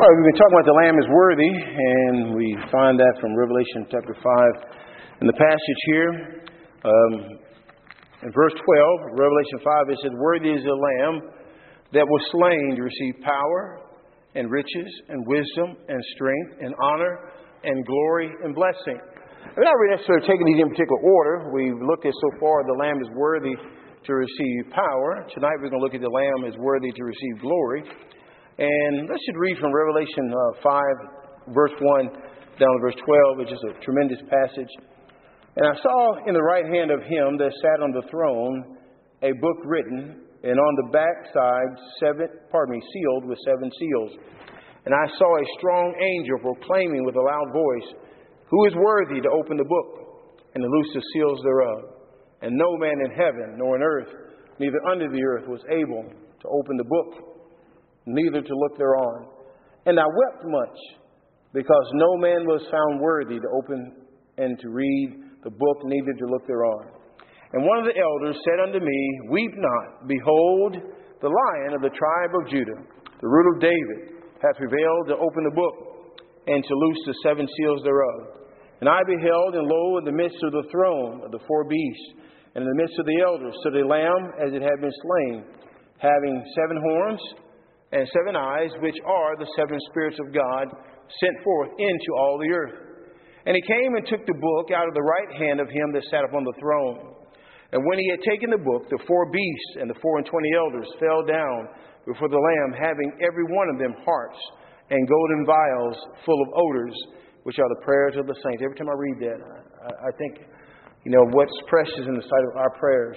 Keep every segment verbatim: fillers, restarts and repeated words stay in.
Well, we've been talking about the Lamb is worthy, and we find that from Revelation chapter five. In the passage here, um, in verse twelve, Revelation five, it says, "Worthy is the Lamb that was slain to receive power and riches and wisdom and strength and honor and glory and blessing." We're not really necessarily taking these in particular order. We've looked at so far the Lamb is worthy to receive power. Tonight we're going to look at the Lamb is worthy to receive glory. And let's just read from Revelation uh, five, verse one down to verse twelve, which is a tremendous passage. "And I saw in the right hand of him that sat on the throne a book written, and on the backside seven, pardon me, sealed with seven seals. And I saw a strong angel proclaiming with a loud voice, 'Who is worthy to open the book and to loose the seals thereof?' And no man in heaven nor in earth, neither under the earth, was able to open the book, neither to look thereon. And I wept much, because no man was found worthy to open and to read the book, neither to look thereon. And one of the elders said unto me, Weep not, behold, the Lion of the tribe of Judah, the root of David, hath prevailed to open the book, and to loose the seven seals thereof. And I beheld, and lo, in the midst of the throne of the four beasts, and in the midst of the elders, stood a lamb as it had been slain, having seven horns and seven eyes, which are the seven spirits of God, sent forth into all the earth. And he came and took the book out of the right hand of him that sat upon the throne. And when he had taken the book, the four beasts and the four and twenty elders fell down before the Lamb, having every one of them harps and golden vials full of odors, which are the prayers of the saints." Every time I read that, I, I think, you know, what's precious in the sight of our prayers.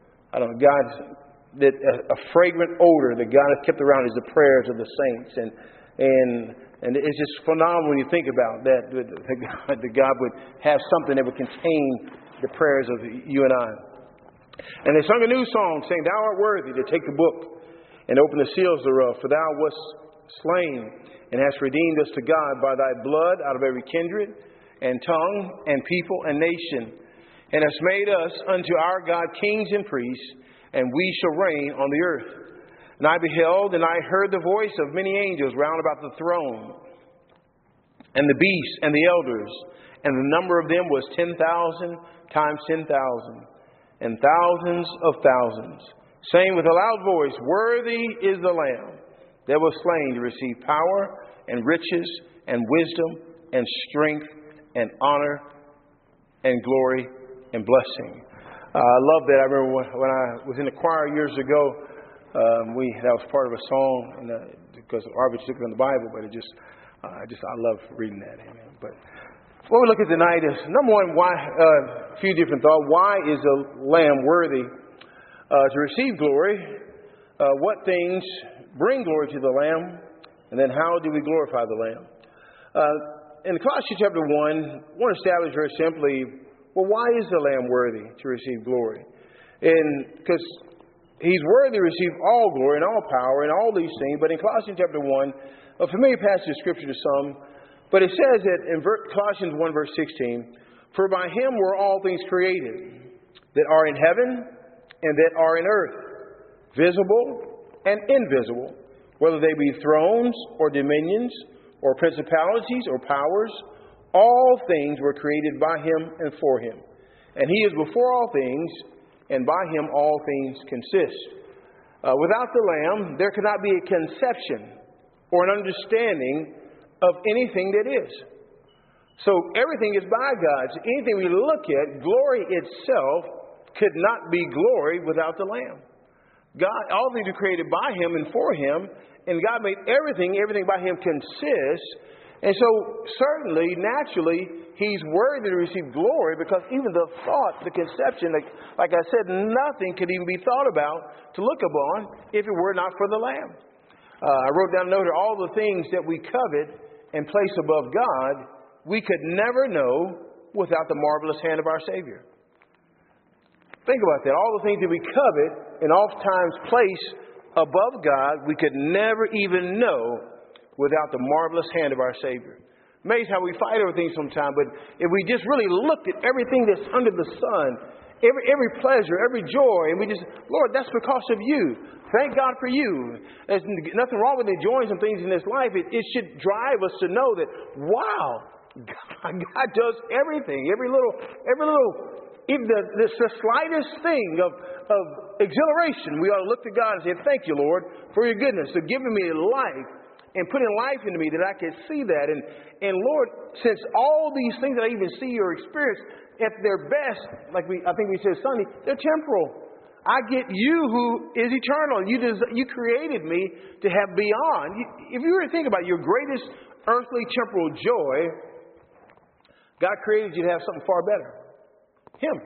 I don't know, God's... that a, a fragrant odor that God has kept around is the prayers of the saints. And and and it's just phenomenal when you think about that, that, God, that God would have something that would contain the prayers of you and I. "And they sung a new song, saying, Thou art worthy to take the book and open the seals thereof. For thou wast slain and hast redeemed us to God by thy blood out of every kindred and tongue and people and nation. And hast made us unto our God kings and priests, and we shall reign on the earth. And I beheld, and I heard the voice of many angels round about the throne, and the beasts, and the elders. And the number of them was ten thousand times ten thousand, and thousands of thousands, saying with a loud voice, Worthy is the Lamb that was slain to receive power, and riches, and wisdom, and strength, and honor, and glory, and blessing." Uh, I love that. I remember when, when I was in the choir years ago, um, we that was part of a song, and, uh, because Arvid took it in the Bible, but it just, uh, I just, I love reading that. Amen. But what we look at tonight is, number one, why, uh, a few different thoughts. Why is the Lamb worthy uh, to receive glory? Uh, what things bring glory to the Lamb? And then how do we glorify the Lamb? Uh, in Colossians chapter one, I want to establish very simply, well, why is the Lamb worthy to receive glory? And because he's worthy to receive all glory and all power and all these things. But in Colossians chapter one, a familiar passage of Scripture to some, but it says that in Colossians one verse sixteen, "For by him were all things created, that are in heaven and that are in earth, visible and invisible, whether they be thrones or dominions or principalities or powers. All things were created by him and for him. And he is before all things, and by him all things consist." Uh, without the Lamb, there could not be a conception or an understanding of anything that is. So everything is by God. So anything we look at, glory itself could not be glory without the Lamb. God, all things are created by him and for him, and God made everything, everything by him consists. And so, certainly, naturally, he's worthy to receive glory, because even the thought, the conception, like, like I said, nothing could even be thought about to look upon if it were not for the Lamb. Uh, I wrote down a note here, all the things that we covet and place above God, we could never know without the marvelous hand of our Savior. Think about that. All the things that we covet and oftentimes place above God, we could never even know without the marvelous hand of our Savior. Amazing how we fight over things sometimes, but if we just really looked at everything that's under the sun every, every pleasure, every joy. And we just, Lord, that's because of you. Thank God for you. There's nothing wrong with enjoying some things in this life. It, it should drive us to know that, wow, God, God does everything. Every little, every little, even the, the, the slightest thing of, of exhilaration, we ought to look to God and say, thank you, Lord, for your goodness, for giving me life and putting life into me that I can see that. And, and Lord, since all these things that I even see or experience, at their best, like we, I think we said Sunday, they're temporal. I get you who is eternal. You des- you created me to have beyond. If you were to think about your greatest earthly temporal joy, God created you to have something far better. Him.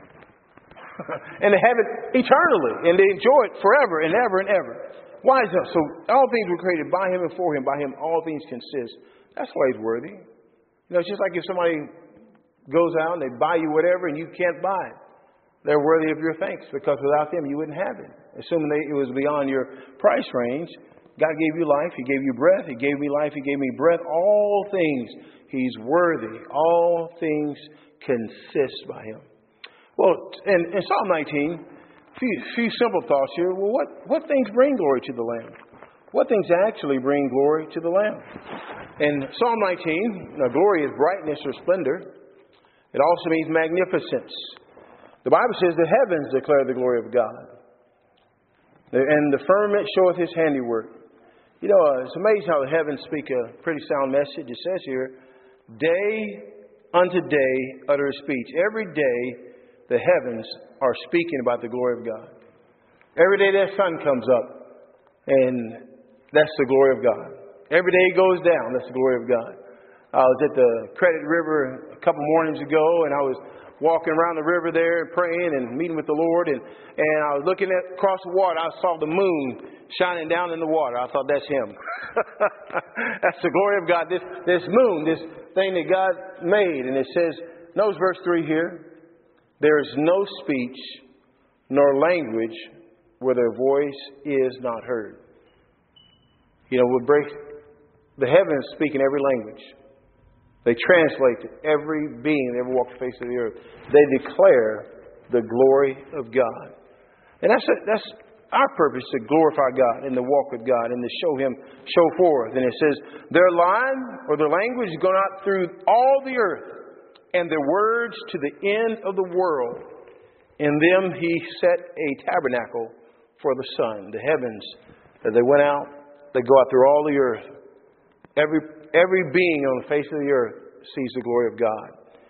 And to have it eternally. And to enjoy it forever and ever and ever. Why is that? So all things were created by Him and for Him. By Him all things consist. That's why He's worthy. You know, it's just like if somebody goes out and they buy you whatever and you can't buy it. They're worthy of your thanks, because without them you wouldn't have it. Assuming they, it was beyond your price range, God gave you life. He gave you breath. He gave me life. He gave me breath. All things, He's worthy. All things consist by Him. Well, in, in Psalm nineteen, a few, few simple thoughts here. Well, what, what things bring glory to the Lamb? What things actually bring glory to the Lamb? In Psalm nineteen, now, glory is brightness or splendor. It also means magnificence. The Bible says the heavens declare the glory of God, and the firmament showeth His handiwork. You know, uh, it's amazing how the heavens speak a pretty sound message. It says here, day unto day utter speech. Every day the heavens are speaking about the glory of God. Every day that sun comes up, and that's the glory of God. Every day it goes down, that's the glory of God. I was at the Credit River a couple mornings ago, and I was walking around the river there and praying and meeting with the Lord. And, and I was looking at across the water. I saw the moon shining down in the water. I thought, that's Him. That's the glory of God. This, this moon, this thing that God made. And it says, notice verse three here. There is no speech nor language where their voice is not heard. You know, we break the heavens speak in every language. They translate to every being that ever walked the face of the earth. They declare the glory of God. And that's a, that's our purpose, to glorify God and to walk with God and to show Him, show forth. And it says, their line or their language has gone out through all the earth, and their words to the end of the world. In them He set a tabernacle for the sun. The heavens, as they went out, they go out through all the earth. Every every being on the face of the earth sees the glory of God.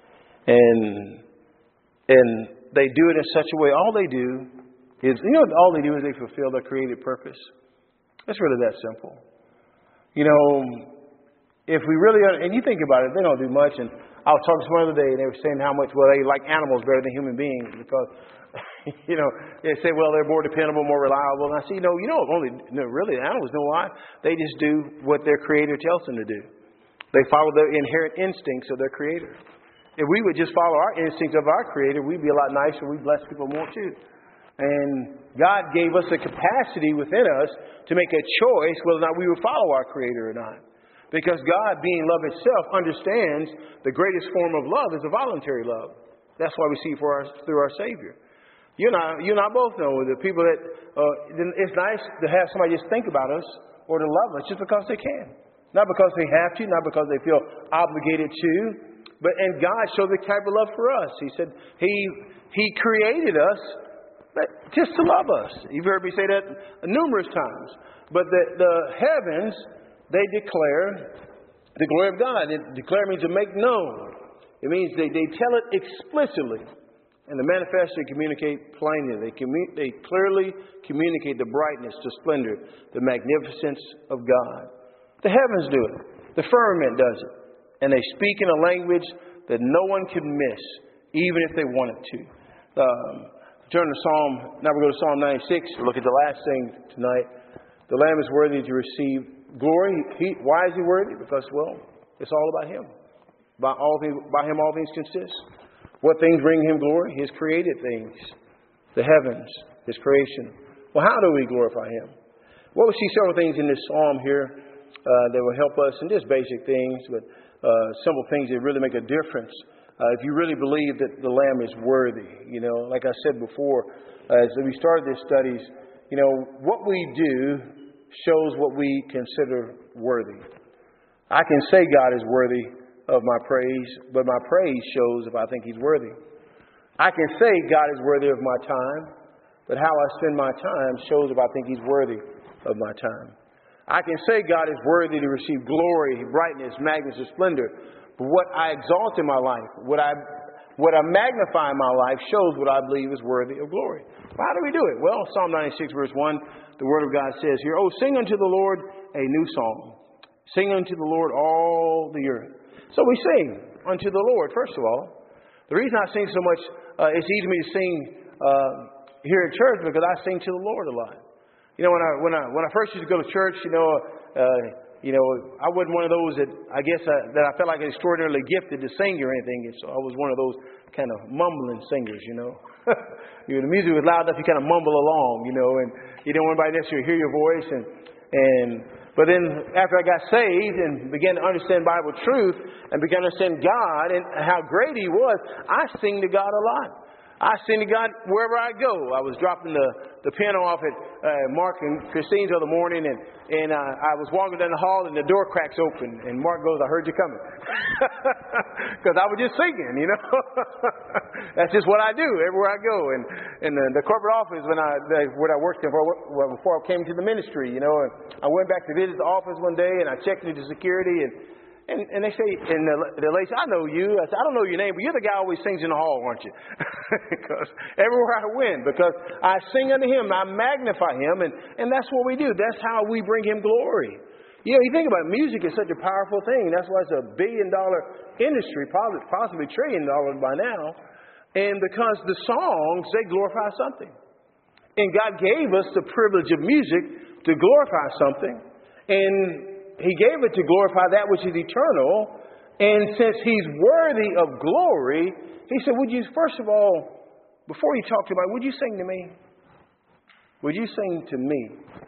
And and they do it in such a way, all they do is, you know, all they do is they fulfill their created purpose. It's really that simple. You know, if we really, and you think about it, they don't do much. And I was talking to someone the other day, and they were saying how much, well, they like animals better than human beings because, you know, they say, well, they're more dependable, more reliable. And I say, you know, you know, only, no, really, animals know why. They just do what their Creator tells them to do. They follow the inherent instincts of their Creator. If we would just follow our instincts of our Creator, we'd be a lot nicer. We'd bless people more too. And God gave us the capacity within us to make a choice whether or not we would follow our Creator or not. Because God, being love itself, understands the greatest form of love is a voluntary love. That's why we see it for our, through our Savior. You and I, you and I both know the people that uh, it's nice to have somebody just think about us or to love us just because they can. Not because they have to, not because they feel obligated to. But and God showed the type of love for us. He said He He created us just to love us. You've heard me say that numerous times. But the, the heavens, they declare the glory of God. It declare means to make known. It means they, they tell it explicitly. And the manifest, they communicate plainly. They, commu- they clearly communicate the brightness, the splendor, the magnificence of God. The heavens do it. The firmament does it. And they speak in a language that no one can miss, even if they wanted to. Um, turn to Psalm, now we go to Psalm ninety-six. Look at the last thing tonight. The Lamb is worthy to receive glory. He, why is He worthy? Because, well, it's all about Him. By, all things, by Him all things consist. What things bring Him glory? His created things. The heavens. His creation. Well, how do we glorify Him? Well, we see several things in this psalm here uh, that will help us in just basic things, but uh, simple things that really make a difference Uh, if you really believe that the Lamb is worthy, you know, like I said before, uh, as we started these studies, you know, what we do shows what we consider worthy. I can say God is worthy of my praise, but my praise shows if I think He's worthy. I can say God is worthy of my time, but how I spend my time shows if I think He's worthy of my time. I can say God is worthy to receive glory, brightness, magnitude, splendor, but what I exalt in my life, what I what I magnify in my life shows what I believe is worthy of glory. How do we do it? Well, Psalm ninety-six, verse one, the Word of God says here, "Oh, sing unto the Lord a new song. Sing unto the Lord all the earth." So we sing unto the Lord, first of all. The reason I sing so much, uh, it's easy for me to sing uh, here at church because I sing to the Lord a lot. You know, when I when I when I first used to go to church, you know, uh, you know, I wasn't one of those that I guess I, that I felt like extraordinarily gifted to sing or anything. And so I was one of those kind of mumbling singers, you know. You know, the music was loud enough, you kind of mumble along, you know, and you didn't want anybody necessarily hear your voice. And and but then after I got saved and began to understand Bible truth and began to understand God and how great He was, I sing to God a lot. I sing to God wherever I go. I was dropping the, the piano off at uh, Mark and Christine's the other morning, and, and uh, I was walking down the hall, and the door cracks open. And Mark goes, "I heard you coming." Because I was just singing, you know. That's just what I do everywhere I go. And in the, the corporate office, when I the, when I worked there before, before I came to the ministry, you know, and I went back to visit the office one day, and I checked into security, and And, and they say, and the, the lady said, "I know you." I said, "I don't know your name, but you're the guy who always sings in the hall, aren't you?" Because everywhere I went, because I sing unto Him, I magnify Him, and, and that's what we do. That's how we bring Him glory. You know, you think about it, music is such a powerful thing. That's why it's a billion dollar industry, probably possibly trillion dollars by now. And because the songs, they glorify something. And God gave us the privilege of music to glorify something. And He gave it to glorify that which is eternal. And since He's worthy of glory, He said, would you, first of all, before you talk to me, would you sing to me? Would you sing to me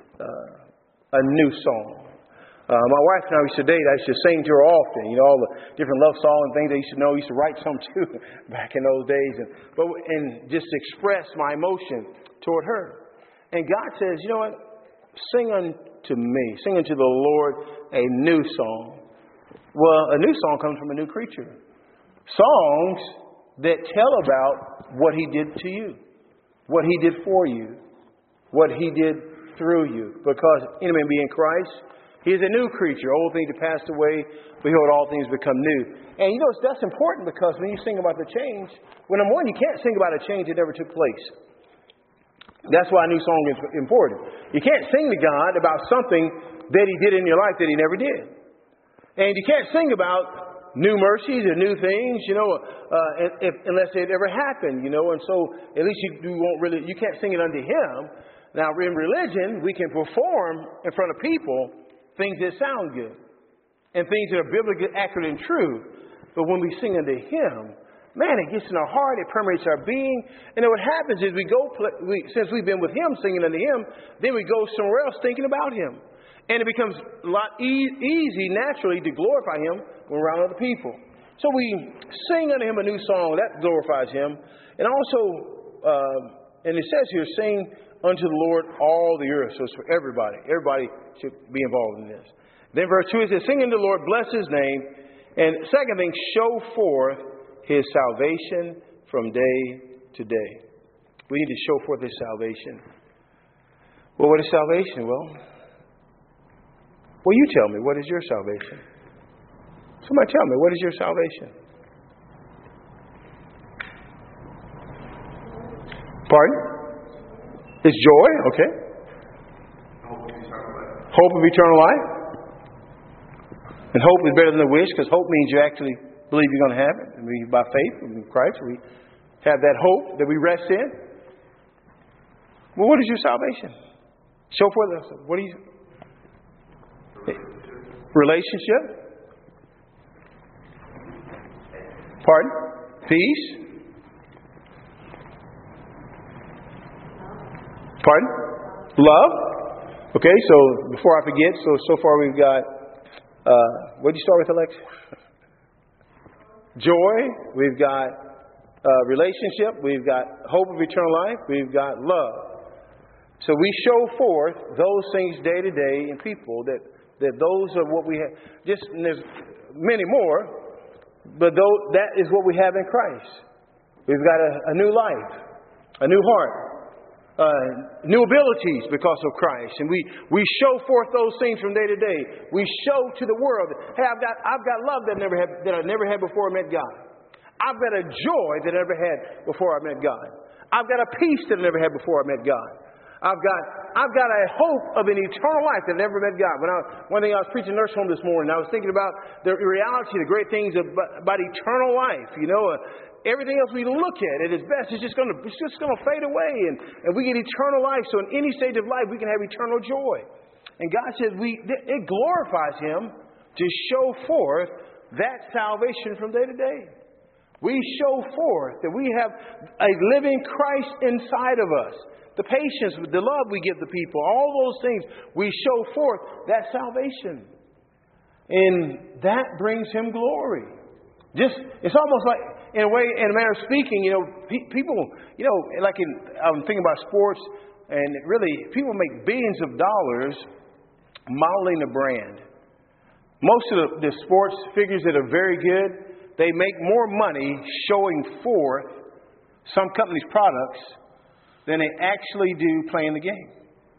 uh, a new song? Uh, my wife and I used to date. I used to sing to her often. You know, all the different love songs and things I used to know. I used to write some too back in those days. And, but, and just express my emotion toward her. And God says, you know what? Sing unto me, sing unto the Lord a new song. Well, a new song comes from a new creature. Songs that tell about what He did to you, what He did for you, what He did through you. Because any man be in Christ, he is a new creature. Old things have passed away, behold, all things become new. And you know, that's important because when you sing about the change, well, number one, you can't sing about a change that never took place. That's why a new song is important. You can't sing to God about something that He did in your life that He never did. And you can't sing about new mercies and new things, you know, uh, if, unless it ever happened, you know. And so at least you, you won't really, you can't sing it unto Him. Now, in religion, we can perform in front of people things that sound good and things that are biblically accurate and true. But when we sing unto Him, man, it gets in our heart. It permeates our being. And then what happens is we go, we, since we've been with Him, singing unto Him, then we go somewhere else thinking about Him. And it becomes a lot e- easy, naturally, to glorify Him when we're around other people. So we sing unto Him a new song. That glorifies Him. And also, uh, and it says here, sing unto the Lord all the earth. So it's for everybody. Everybody should be involved in this. Then verse two, it says, sing unto the Lord, bless His name. And second thing, show forth His salvation from day to day. We need to show forth His salvation. Well, what is salvation? Well, well, you tell me, what is your salvation? Somebody tell me, what is your salvation? Pardon? It's joy, okay. Hope of eternal life. And hope is better than a wish, because hope means you actually believe you're going to have it. And we, by faith in Christ, we have that hope that we rest in. Well, what is your salvation? Show forth us. What do you? Relationship. Pardon? Peace. Pardon? Love. Okay, so before I forget, so so far we've got, uh, what did you start with, Alex? joy, we've got uh, relationship, we've got hope of eternal life, we've got love. So we show forth those things day to day in people, that, that those are what we have. Just, and there's many more, but those, that is what we have in Christ. We've got a, a new life, a new heart, uh, new abilities because of Christ. And we, we show forth those things from day to day. We show to the world, hey, I've got, I've got love that, never had, that I never had before I met God. I've got a joy that I never had before I met God. I've got a peace that I never had before I met God. I've got, I've got a hope of an eternal life that I never met God. When I, one thing I was preaching nurse home this morning, I was thinking about the reality, the great things about, about eternal life. You know, uh, everything else we look at at its best is just going to, it's just going to fade away, and, and we get eternal life. So in any stage of life, we can have eternal joy. And God says we, it glorifies Him to show forth that salvation from day to day. We show forth that we have a living Christ inside of us. The patience, the love we give the people, all those things, we show forth that salvation. And that brings Him glory. Just, it's almost like, in a way, in a manner of speaking, you know, pe- people, you know, like in, I'm thinking about sports, and really, people make billions of dollars modeling a brand. Most of the, the sports figures that are very good, they make more money showing forth some companies' products than they actually do playing the game.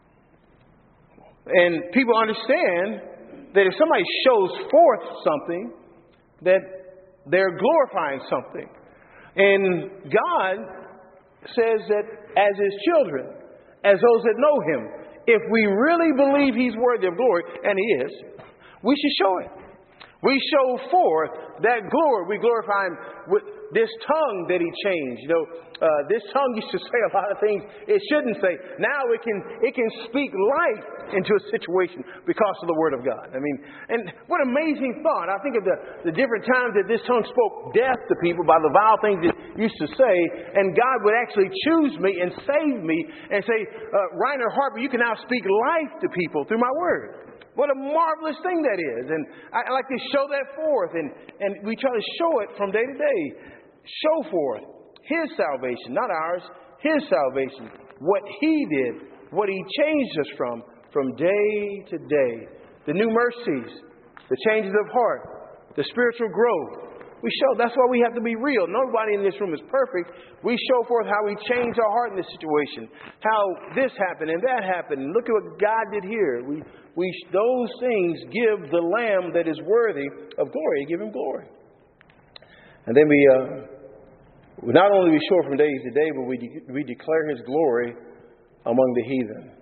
And people understand that if somebody shows forth something, that they're glorifying something. And God says that as His children, as those that know Him, if we really believe He's worthy of glory, and He is, we should show it. We show forth that glory. We glorify Him with this tongue that He changed. You know, uh, this tongue used to say a lot of things it shouldn't say. Now it can it can speak life into a situation because of the Word of God. I mean, and what amazing thought. I think of the, the different times that this tongue spoke death to people by the vile things it used to say, and God would actually choose me and save me and say, uh, Reiner Harper, you can now speak life to people through my Word. What a marvelous thing that is. And I, I like to show that forth. And, and we try to show it from day to day. Show forth His salvation, not ours, His salvation. What He did, what He changed us from, from day to day. The new mercies, the changes of heart, the spiritual growth. We show, that's why we have to be real. Nobody in this room is perfect. We show forth how we changed our heart in this situation. How this happened and that happened. Look at what God did here. We, we, those things give the Lamb that is worthy of glory. Give Him glory. And then we, uh, not only we show it from day to day, but we, de- we declare His glory among the heathen.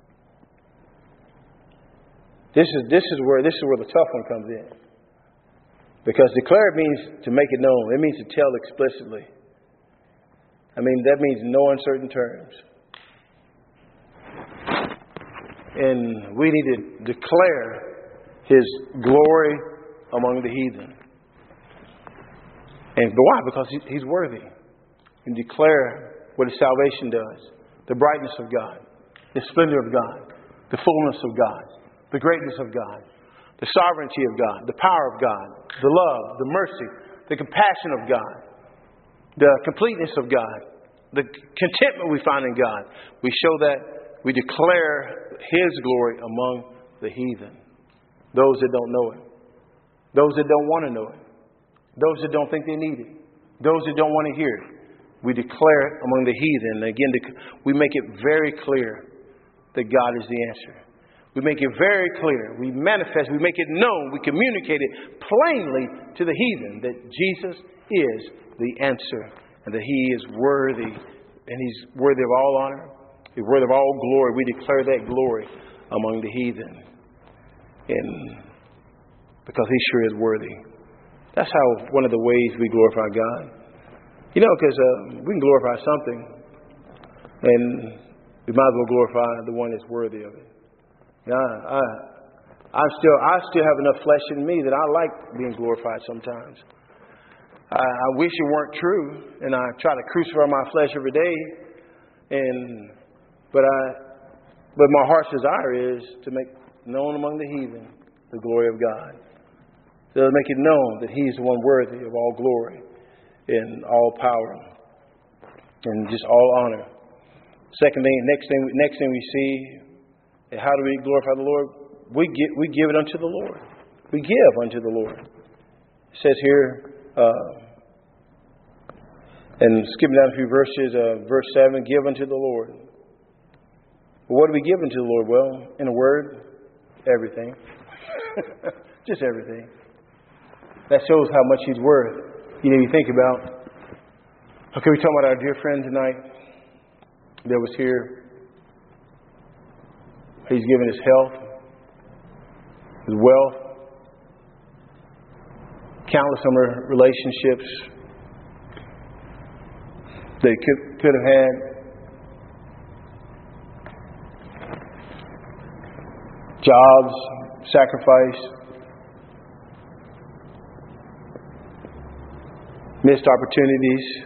This is, this is where, this is where the tough one comes in. Because declare means to make it known. It means to tell explicitly. I mean, that means in no uncertain terms. And we need to declare His glory among the heathen. And why? Because He's worthy. And declare what His salvation does. The brightness of God. The splendor of God. The fullness of God. The greatness of God. The sovereignty of God, the power of God, the love, the mercy, the compassion of God, the completeness of God, the contentment we find in God. We show that, we declare His glory among the heathen. Those that don't know Him. Those that don't want to know Him. Those that don't think they need it. Those that don't want to hear it. We declare it among the heathen. And again, we make it very clear that God is the answer. We make it very clear. We manifest. We make it known. We communicate it plainly to the heathen that Jesus is the answer and that He is worthy. And He's worthy of all honor. He's worthy of all glory. We declare that glory among the heathen. And because He sure is worthy. That's how one of the ways we glorify God. You know, because uh, we can glorify something. And we might as well glorify the one that's worthy of it. Yeah, I, I still, I still have enough flesh in me that I like being glorified sometimes. I, I wish it weren't true, and I try to crucify my flesh every day. And but I, but my heart's desire is to make known among the heathen the glory of God. Let us make it known that He is the one worthy of all glory and all power and just all honor. Second thing, next thing, next thing we see, how do we glorify the Lord? We give, we give it unto the Lord. We give unto the Lord. It says here, uh, and skipping down a few verses, uh, verse seven, give unto the Lord. Well, what do we give unto the Lord? Well, in a word, everything. Just everything. That shows how much He's worth. You know, you think about, okay, we're talking about our dear friend tonight that was here. He's given His health, His wealth, countless number of relationships that he could, could have had. Jobs, sacrifice, missed opportunities.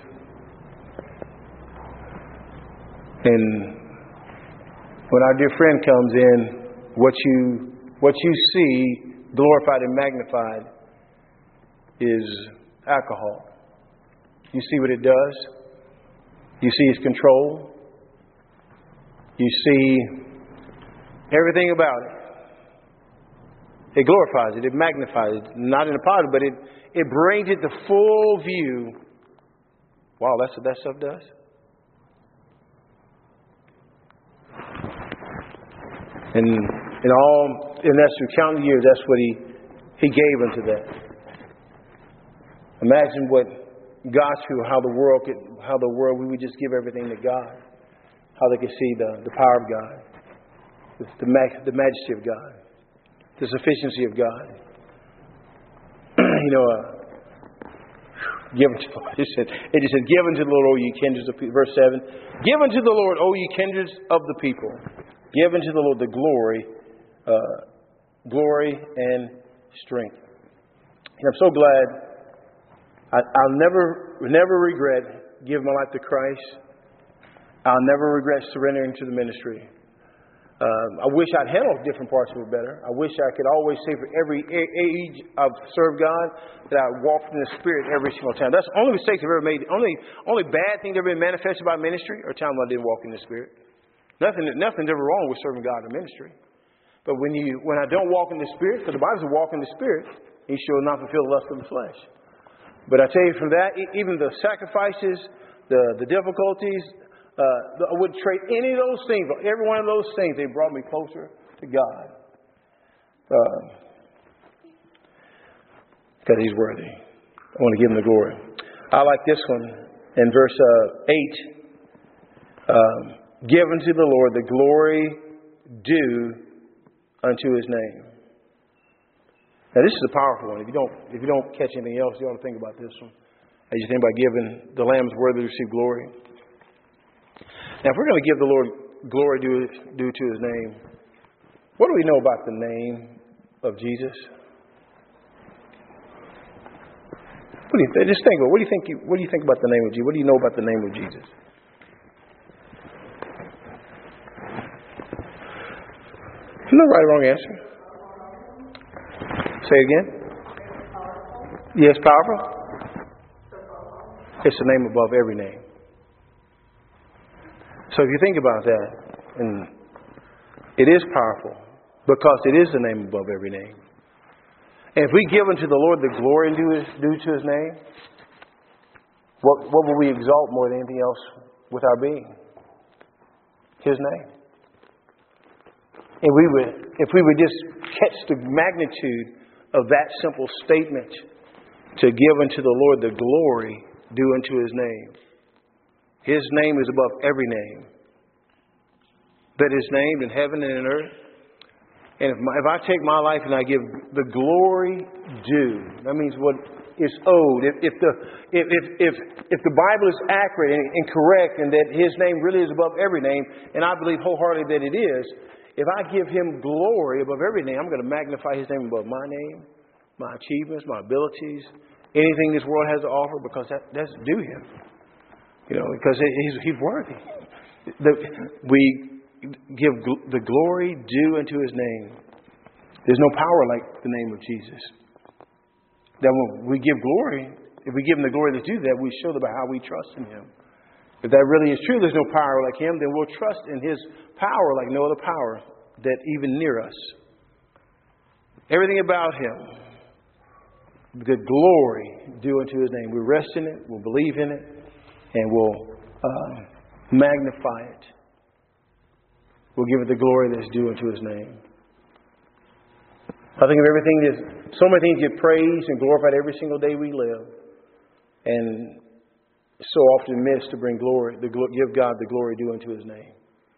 And when our dear friend comes in, what you what you see glorified and magnified is alcohol. You see what it does. You see its control. You see everything about it. It glorifies it. It magnifies it. Not in a positive, but it, it brings it to full view. Wow, that's what that stuff does. And in all, and that's through countless years, that's what he, he gave unto that. Imagine what got to how the world could, how the world, we would just give everything to God. How they could see the, the power of God, the, the, mag, the majesty of God, the sufficiency of God. you know, uh, give unto the Lord. It, said, it just said, give unto the Lord, O ye kindreds of people. Verse seven. Give unto the Lord, O ye kindreds of the people. Give unto the Lord the glory, uh, glory and strength. And I'm so glad. I, I'll never, never regret giving my life to Christ. I'll never regret surrendering to the ministry. Um, I wish I'd handled different parts of it better. I wish I could always say for every age I've served God that I walked in the Spirit every single time. That's the only mistakes I've ever made. Only, only bad things that have been manifested by ministry are times when I didn't walk in the Spirit. Nothing, nothing's ever wrong with serving God in ministry. But when you, when I don't walk in the Spirit, because the Bible says walk in the Spirit, you shall not fulfill the lust of the flesh. But I tell you, from that, even the sacrifices, the, the difficulties, uh, I wouldn't trade any of those things. Every one of those things, they brought me closer to God. Because uh, He's worthy. I want to give Him the glory. I like this one in verse uh, eight. Um, Give unto the Lord the glory due unto His name. Now this is a powerful one. If you don't, if you don't catch anything else, you ought to think about this one. As you think about giving the Lamb is worthy to receive glory. Now, if we're going to give the Lord glory due, due to His name, what do we know about the name of Jesus? What do you just think about? What do you think? You, what do you think about the name of Jesus? What do you know about the name of Jesus? No right or wrong answer. Say it again. Yes, powerful. It's the name above every name. So if you think about that, and it is powerful because it is the name above every name. And if we give unto the Lord the glory due, due to His name, what, what will we exalt more than anything else with our being? His name. And we would, if we would just catch the magnitude of that simple statement, to give unto the Lord the glory due unto His name. His name is above every name that is named in heaven and in earth. And if, my, if I take my life and I give the glory due, that means what is owed. If, if the if, if if if the Bible is accurate and, and correct, and that His name really is above every name, and I believe wholeheartedly that it is. If I give Him glory above every name, I'm going to magnify His name above my name, my achievements, my abilities, anything this world has to offer, because that, that's due Him. You know, because He's, he's worthy. The, we give gl- the glory due unto His name. There's no power like the name of Jesus. that when we give glory, if we give Him the glory to do that, we show them how we trust in Him. If that really is true, there's no power like Him, then we'll trust in His power like no other power that even near us. Everything about Him, the glory due unto His name. We rest in it, we'll believe in it, and we'll uh, magnify it. We'll give it the glory that's due unto His name. I think of everything, there's so many things get praised and glorified every single day we live. And so often missed to bring glory, to give God the glory due unto His name.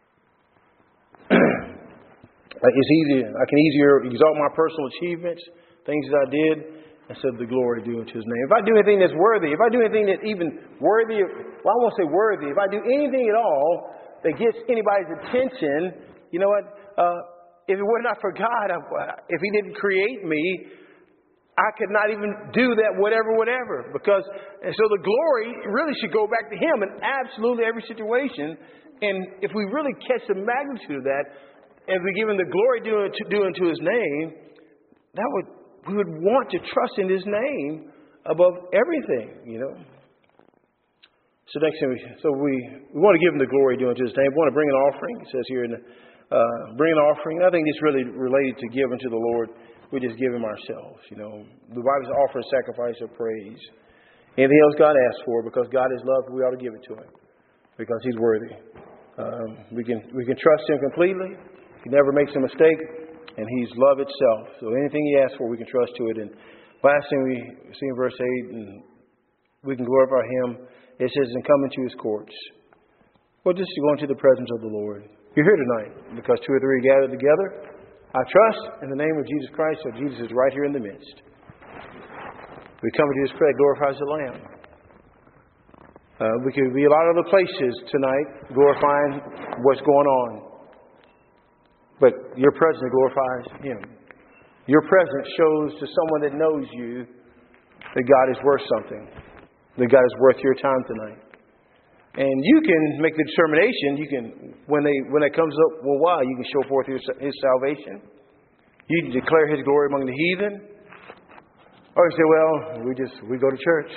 It's easy. I can easier exalt my personal achievements, things that I did, instead of the glory due unto His name. If I do anything that's worthy, if I do anything that's even worthy of, well, I won't say worthy, if I do anything at all that gets anybody's attention, you know what? Uh, if it were not for God, if He didn't create me, I could not even do that whatever, whatever. Because, and so the glory really should go back to Him in absolutely every situation. And if we really catch the magnitude of that, and we give Him the glory due unto, due unto His name, that would, we would want to trust in His name above everything, you know. So next thing, we, so we, we want to give Him the glory due unto His name. We want to bring an offering. It says here, in the, uh, bring an offering. I think it's really related to give unto the Lord. We just give Him ourselves, you know. The Bible says offer a sacrifice of praise. Anything else God asks for, because God is love, we ought to give it to Him. Because He's worthy. Um, we can we can trust Him completely. He never makes a mistake. And He's love itself. So anything He asks for, we can trust to it. And last thing we see in verse eight, and we can glorify Him. It says, and come into His courts. Well, just to go into the presence of the Lord. You're here tonight because two or three are gathered together. I trust in the name of Jesus Christ, so Jesus is right here in the midst. We come to His prayer, glorifies the Lamb. Uh, we could be a lot of other places tonight, glorifying what's going on. But your presence glorifies Him. Your presence shows to someone that knows you that God is worth something. That God is worth your time tonight. And you can make the determination, you can, when they when it comes up, well, why? You can show forth His, his salvation. You can declare His glory among the heathen. Or you say, well, we just, we go to church.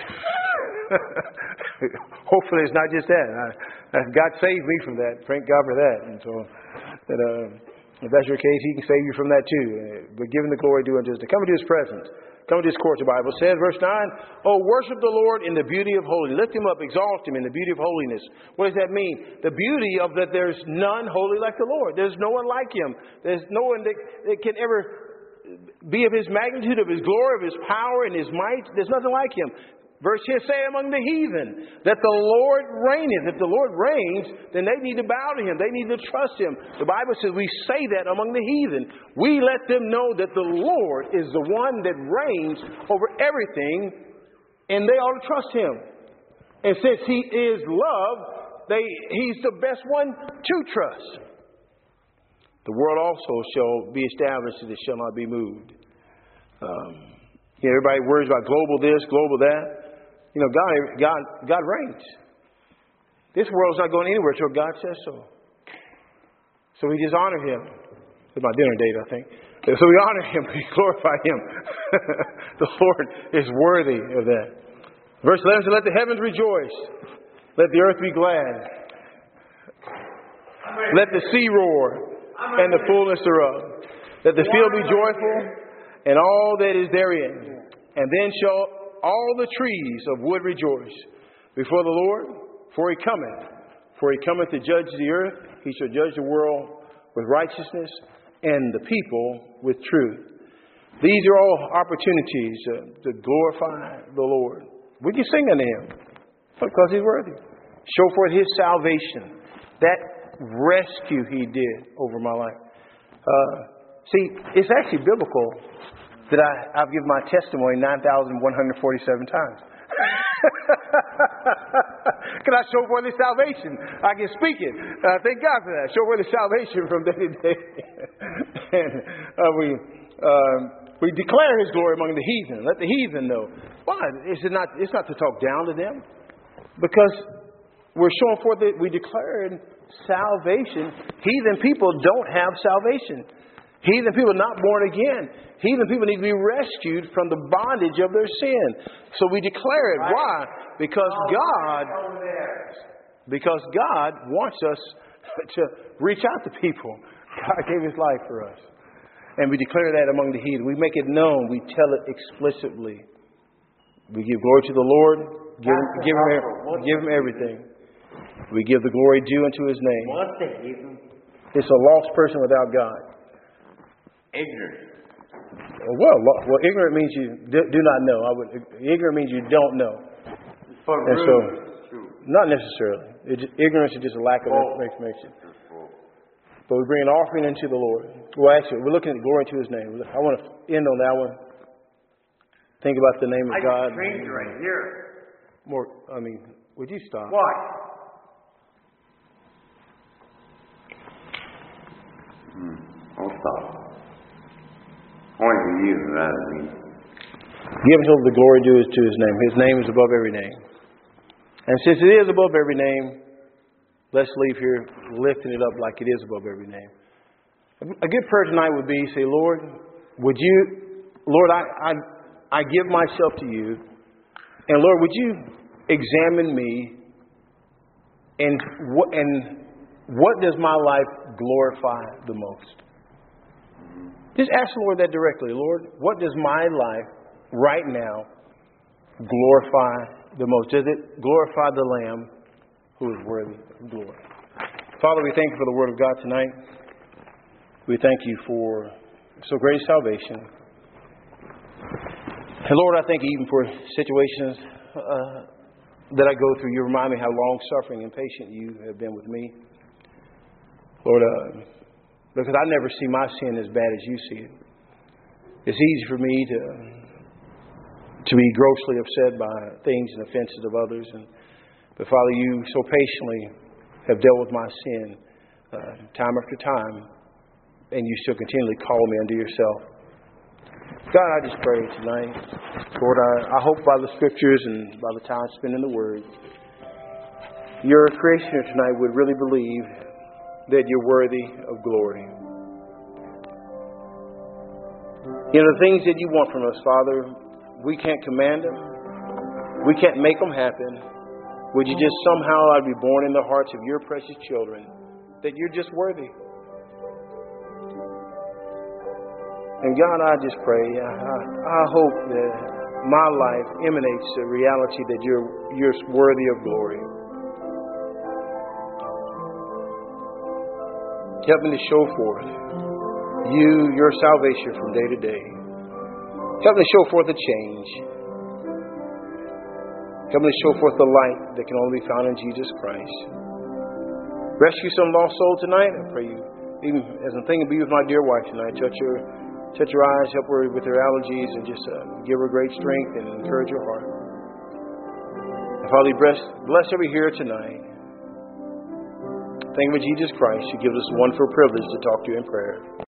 Hopefully it's not just that. I, God saved me from that. Thank God for that. And so, that, uh, if that's your case, He can save you from that too. But giving the glory due unto His, to come into His presence. Come to His court, the Bible says, verse nine, oh, worship the Lord in the beauty of holiness. Lift Him up, exalt Him in the beauty of holiness. What does that mean? The beauty of that there's none holy like the Lord. There's no one like Him. There's no one that, that can ever be of His magnitude, of His glory, of His power and His might. There's nothing like Him. Verse here, say among the heathen that the Lord reigneth. If the Lord reigns, then they need to bow to Him. They need to trust Him. The Bible says we say that among the heathen. We let them know that the Lord is the one that reigns over everything, and they ought to trust Him. And since He is love, they, He's the best one to trust. The world also shall be established, and it shall not be moved. Um, you know, everybody worries about global this, global that. You know, God, God, God reigns. This world's not going anywhere until God says so. So we just honor Him. It's my dinner date, I think. So we honor Him. We glorify Him. The Lord is worthy of that. Verse eleven says, let the heavens rejoice. Let the earth be glad. Let the sea roar and the fullness thereof. Let the field be joyful and all that is therein. And then shall all the trees of wood rejoice before the Lord, for He cometh. For He cometh to judge the earth. He shall judge the world with righteousness and the people with truth. These are all opportunities uh, to glorify the Lord. We can sing unto Him because He's worthy. Show forth His salvation. That rescue He did over my life. Uh, see, it's actually biblical that I, I've given my testimony nine thousand one hundred forty-seven times. Can I show forth His salvation? I can speak it. Uh, thank God for that. Show forth His salvation from day to day. And uh, we um, we declare His glory among the heathen. Let the heathen know. Why? It's not, it's not to talk down to them. Because we're showing forth that we declared salvation. Heathen people don't have salvation. Heathen people not born again. Heathen people need to be rescued from the bondage of their sin. So we declare it. Why? Because God, because God wants us to reach out to people. God gave His life for us. And we declare that among the heathen. We make it known. We tell it explicitly. We give glory to the Lord. Give him, give him, give him everything. We give the glory due unto His name. It's a lost person without God. Ignorant. Well, well, ignorant means you do, do not know. I would, ignorant means you don't know. And so, not necessarily. It just, ignorance is just a lack of information. But we bring an offering into the Lord. Well, actually, we're looking at glory to His name. I want to end on that one. Think about the name of I God. Strange right here. More. I mean, would you stop? Why? Hmm. I'll stop. Only to you, rather than me. Give until the glory due to His name. His name is above every name. And since it is above every name, let's leave here lifting it up like it is above every name. A good prayer tonight would be, say, Lord, would you, Lord, I, I, I give myself to you. And Lord, would you examine me and what, and what does my life glorify the most? Just ask the Lord that directly. Lord, what does my life right now glorify the most? Does it glorify the Lamb who is worthy of glory? Father, we thank you for the Word of God tonight. We thank you for so great salvation. And Lord, I thank you even for situations uh, that I go through. You remind me how long-suffering and patient you have been with me. Lord, uh, because I never see my sin as bad as you see it. It's easy for me to to be grossly upset by things and offenses of others. And, but Father, you so patiently have dealt with my sin uh, time after time. And you still continually call me unto yourself. God, I just pray tonight. Lord, I, I hope by the Scriptures and by the time spent in the Word, your creation here tonight would really believe that you're worthy of glory. You know, the things that you want from us, Father, we can't command them. We can't make them happen. Would you just somehow I'd be born in the hearts of your precious children that you're just worthy. And God, I just pray, I, I hope that my life emanates the reality that you're, you're worthy of glory. Help me to show forth you, your salvation from day to day. Help me to show forth a change. Help me to show forth the light that can only be found in Jesus Christ. Rescue some lost soul tonight. I pray you, even as I'm thinking, be with my dear wife tonight. Touch her, touch her eyes, help her with her allergies, and just uh, give her great strength and encourage her heart. And Father, bless, bless every hearer tonight. Thank you for Jesus Christ, who gives us a wonderful privilege to talk to you in prayer.